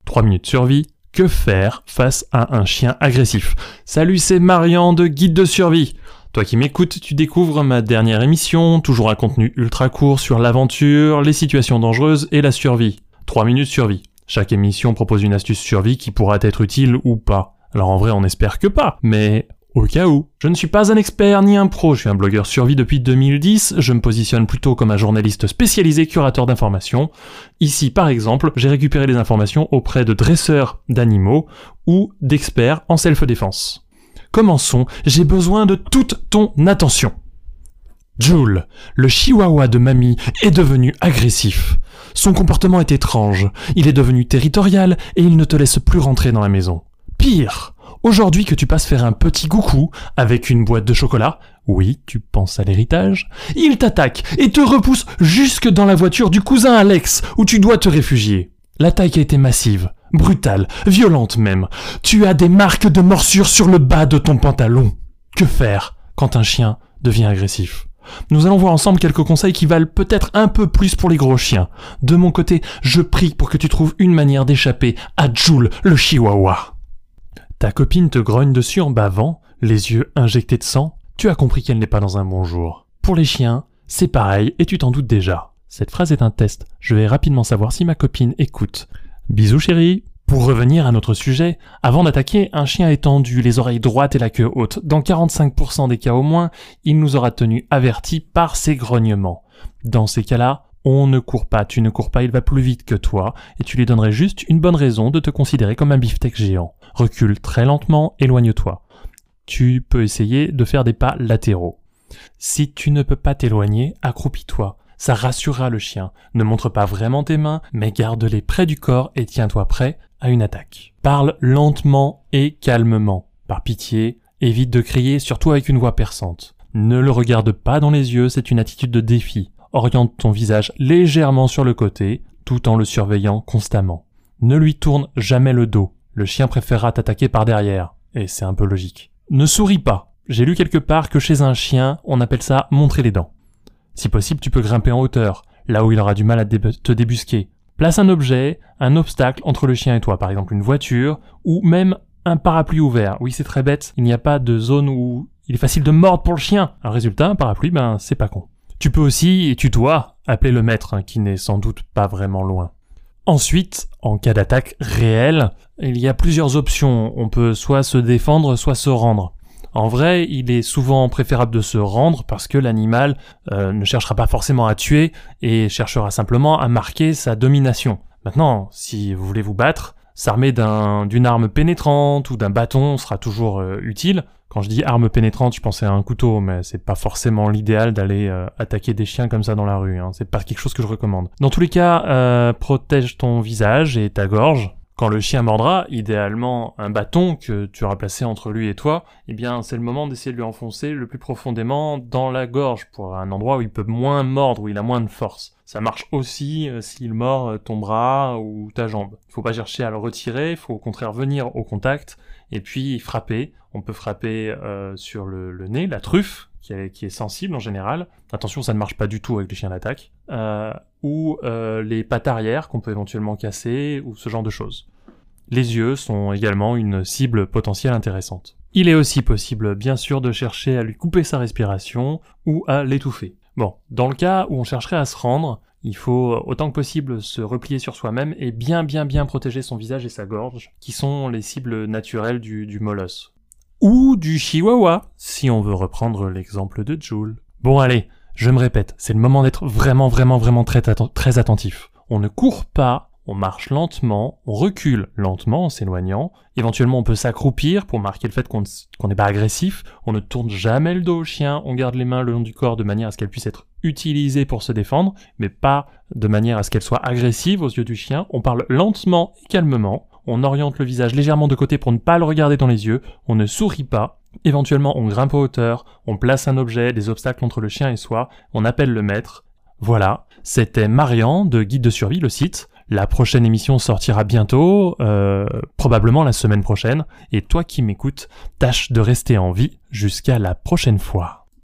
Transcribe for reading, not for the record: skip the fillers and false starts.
3 minutes survie, que faire face à un chien agressif? Salut, c'est Marian de Guide de survie. Toi qui m'écoutes, tu découvres ma dernière émission, toujours un contenu ultra court sur l'aventure, les situations dangereuses et la survie. 3 minutes survie. Chaque émission propose une astuce survie qui pourra être utile ou pas. Alors en vrai, on espère que pas, mais au cas où. Je ne suis pas un expert ni un pro, je suis un blogueur survie depuis 2010, je me positionne plutôt comme un journaliste spécialisé curateur d'informations. Ici, par exemple, j'ai récupéré les informations auprès de dresseurs d'animaux ou d'experts en self-défense. Commençons, j'ai besoin de toute ton attention. Jules, le chihuahua de mamie, est devenu agressif. Son comportement est étrange, il est devenu territorial et il ne te laisse plus rentrer dans la maison. Pire, aujourd'hui que tu passes faire un petit coucou avec une boîte de chocolat, oui, tu penses à l'héritage, il t'attaque et te repousse jusque dans la voiture du cousin Alex où tu dois te réfugier. L'attaque a été massive, brutale, violente même. Tu as des marques de morsure sur le bas de ton pantalon. Que faire quand un chien devient agressif ? Nous allons voir ensemble quelques conseils qui valent peut-être un peu plus pour les gros chiens. De mon côté, je prie pour que tu trouves une manière d'échapper à Jules, le chihuahua. Ta copine te grogne dessus en bavant, les yeux injectés de sang. Tu as compris qu'elle n'est pas dans un bon jour. Pour les chiens, c'est pareil et tu t'en doutes déjà. Cette phrase est un test. Je vais rapidement savoir si ma copine écoute. Bisous chérie. Pour revenir à notre sujet, avant d'attaquer, un chien étendu, les oreilles droites et la queue haute. Dans 45% des cas au moins, il nous aura tenus avertis par ses grognements. Dans ces cas-là, on ne court pas, tu ne cours pas, il va plus vite que toi, et tu lui donnerais juste une bonne raison de te considérer comme un beefsteak géant. Recule très lentement, éloigne-toi. Tu peux essayer de faire des pas latéraux. Si tu ne peux pas t'éloigner, accroupis-toi. Ça rassurera le chien. Ne montre pas vraiment tes mains, mais garde-les près du corps et tiens-toi prêt à une attaque. Parle lentement et calmement. Par pitié, évite de crier, surtout avec une voix perçante. Ne le regarde pas dans les yeux, c'est une attitude de défi. Oriente ton visage légèrement sur le côté, tout en le surveillant constamment. Ne lui tourne jamais le dos. Le chien préférera t'attaquer par derrière. Et c'est un peu logique. Ne souris pas. J'ai lu quelque part que chez un chien, on appelle ça montrer les dents. Si possible, tu peux grimper en hauteur, là où il aura du mal à te débusquer. Place un objet, un obstacle entre le chien et toi, par exemple une voiture, ou même un parapluie ouvert. Oui, c'est très bête, il n'y a pas de zone où il est facile de mordre pour le chien. Un résultat, un parapluie, c'est pas con. Tu peux aussi, et tu dois, appeler le maître, qui n'est sans doute pas vraiment loin. Ensuite, en cas d'attaque réelle, il y a plusieurs options. On peut soit se défendre, soit se rendre. En vrai, il est souvent préférable de se rendre parce que l'animal ne cherchera pas forcément à tuer et cherchera simplement à marquer sa domination. Maintenant, si vous voulez vous battre, s'armer d'une arme pénétrante ou d'un bâton sera toujours utile. Quand je dis arme pénétrante, je pensais à un couteau, mais c'est pas forcément l'idéal d'aller attaquer des chiens comme ça dans la rue. C'est pas quelque chose que je recommande. Dans tous les cas, protège ton visage et ta gorge. Quand le chien mordra, idéalement un bâton que tu auras placé entre lui et toi, eh bien c'est le moment d'essayer de lui enfoncer le plus profondément dans la gorge pour un endroit où il peut moins mordre, où il a moins de force. Ça marche aussi s'il mord ton bras ou ta jambe. Il faut pas chercher à le retirer, il faut au contraire venir au contact et puis frapper. On peut frapper sur le nez, la truffe, qui est sensible en général. Attention, ça ne marche pas du tout avec les chiens d'attaque. Ou les pattes arrière qu'on peut éventuellement casser, ou ce genre de choses. Les yeux sont également une cible potentielle intéressante. Il est aussi possible, bien sûr, de chercher à lui couper sa respiration ou à l'étouffer. Bon, dans le cas où on chercherait à se rendre, il faut autant que possible se replier sur soi-même et bien protéger son visage et sa gorge, qui sont les cibles naturelles du molosse. Ou du chihuahua, si on veut reprendre l'exemple de Jules. Bon allez, je me répète, c'est le moment d'être vraiment très attentif. On ne court pas, on marche lentement, on recule lentement en s'éloignant. Éventuellement, on peut s'accroupir pour marquer le fait qu'on n'est pas agressif. On ne tourne jamais le dos au chien, on garde les mains le long du corps de manière à ce qu'elles puissent être utilisées pour se défendre, mais pas de manière à ce qu'elles soient agressives aux yeux du chien. On parle lentement et calmement. On oriente le visage légèrement de côté pour ne pas le regarder dans les yeux. On ne sourit pas. Éventuellement, on grimpe en hauteur, on place un objet, des obstacles entre le chien et soi, on appelle le maître. Voilà, c'était Marian de Guide de survie, le site. La prochaine émission sortira bientôt, probablement la semaine prochaine. Et toi qui m'écoutes, tâche de rester en vie jusqu'à la prochaine fois.